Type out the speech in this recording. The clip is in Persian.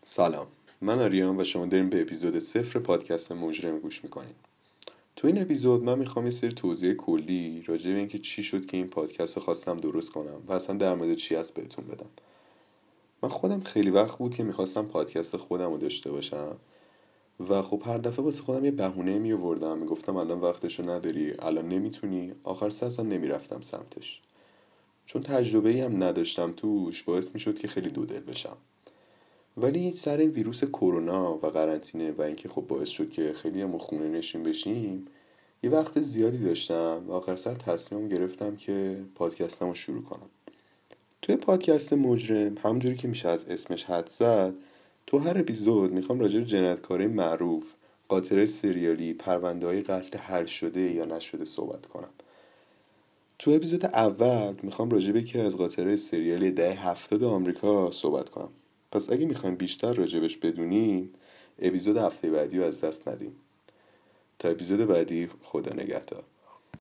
سلام، من آریام و شما داریم به اپیزود 0 پادکست مجرم گوش میکنین. تو این اپیزود من میخوام یه سری توضیح کلی راجع به اینکه چی شد که این پادکست رو خواستم درست کنم و اصلا در مورد چی هست بهتون بدم. من خودم خیلی وقت بود که میخواستم پادکست خودم رو داشته باشم و خب هر دفعه واسه خودم یه بهونه میآوردم، میگفتم الان وقتشو نداری، الان نمیتونی، آخر سر اصلا نمیرفتم سمتش. چون تجربه‌ای هم نداشتم توش، باعث میشد که خیلی دودل بشم. ولی سر این ویروس کرونا و قرنطینه و اینکه خب باعث شد که خیلی هم خونه نشین بشیم، یه وقت زیادی داشتم و آخر سر تصمیم گرفتم که پادکستم رو شروع کنم. توی پادکست مجرم، همونجوری که میشه از اسمش حدس زد، تو هر اپیزود میخوام راجع به جنایتکارای معروف، قاتلای سریالی، پرونده‌های قتل حل شده یا نشده صحبت کنم. تو اپیزود اول میخوام راجع به یکی از قاتلای سریالی دهه 70 آمریکا صحبت کنم. پس اگه میخوایم بیشتر راجبش بدونین، اپیزود هفته بعدی رو از دست ندین. تا اپیزود بعدی، خدا نگهدار.